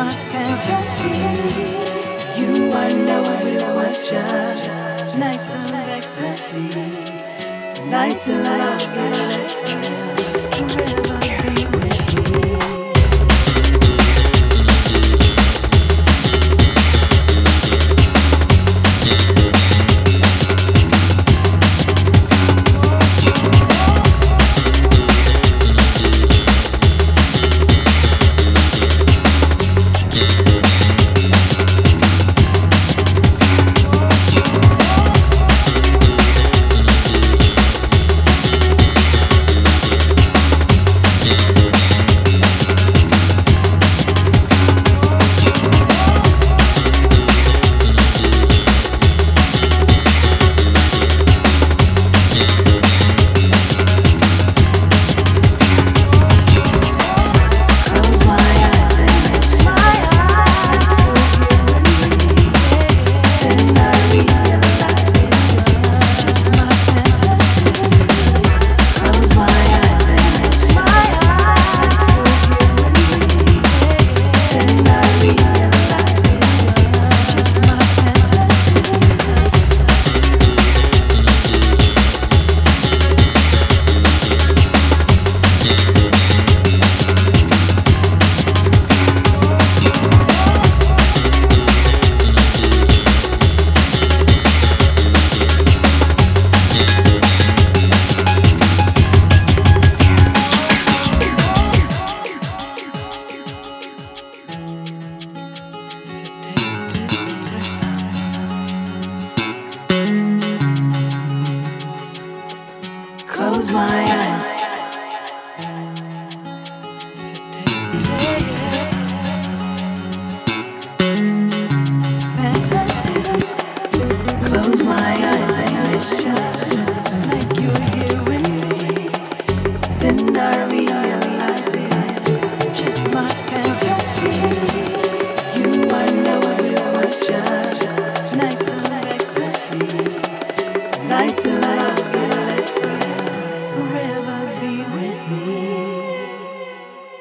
my fantasy. You, I know it was just nights of ecstasy, nights of love, forever be with you. Close my eyes. Fantasy. Close my eyes and it's just like you're here with me. Then I realize it's just my fantasy. You, I know it was just nights of ecstasy, nights of love.